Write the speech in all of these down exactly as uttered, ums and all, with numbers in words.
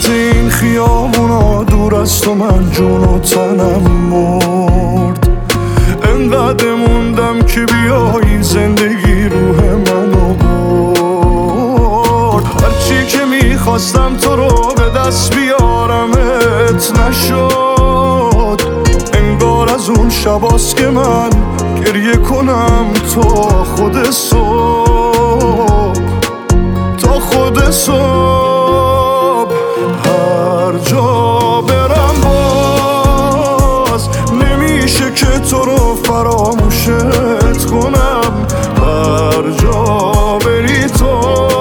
وسط این خیابونا دور از تو من جون و تنم مرد. انقدر موندم که بیایی زندگی روح منو برد. هرچی که میخواستم تو رو به دست بیارمت نشد. انگار از اون شباست که من گریه کنم تا خود صبح، تا خود صبح. هر جا برم باز نمیشه که تو رو فراموشت کنم. هر جا بری تو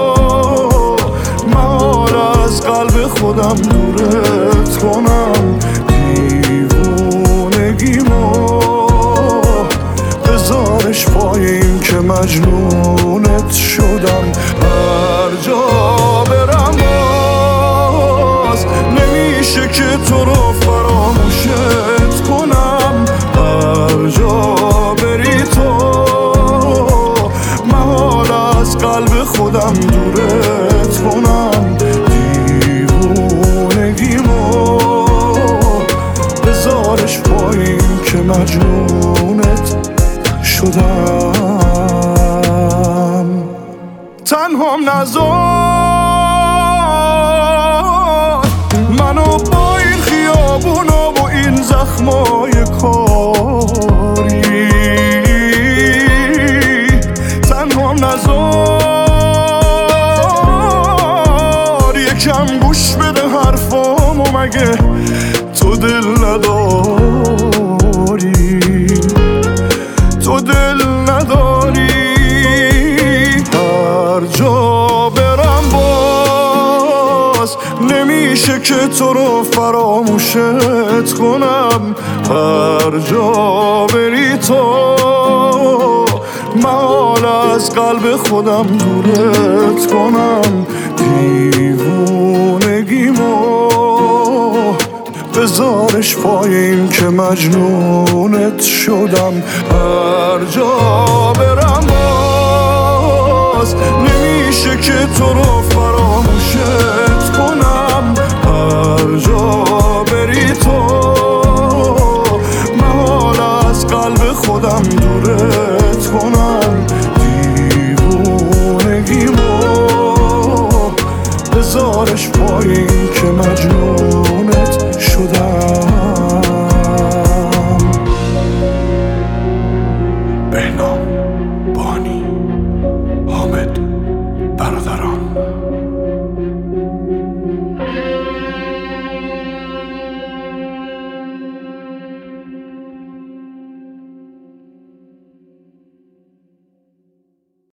محال از قلب خودم دورت کنم. دیوونگیمو بذارش پای این که مجنونت شدم. هر جا برم باز نمیشه که تو رو فراموشت کنم. هر جا بری تو محال از قلب خودم دورت کنم. دیوونگیمو بذارش پای این که مجنونت شدم. تنهام نذار منو با این خیابونا و این زخمای کاری. تنهام نذار یکم گوش بده حرفامو، مگه تو دل نداری؟ تو دل نداری؟ هر جا برم باز نمیشه که تو رو فراموشت کنم. هر جا بری تو محال از قلب خودم دورت کنم. دیوونگیمو بذارش پای این که مجنونت شدم. هر جا برم باز نمیشه که تو رو فراموشت کنم. هر جا بری تو محال از قلب خودم دورت کنم. دیوونگیمو بذارش پای این که مجنونت شدم. بهنام بانی، حامد برادران.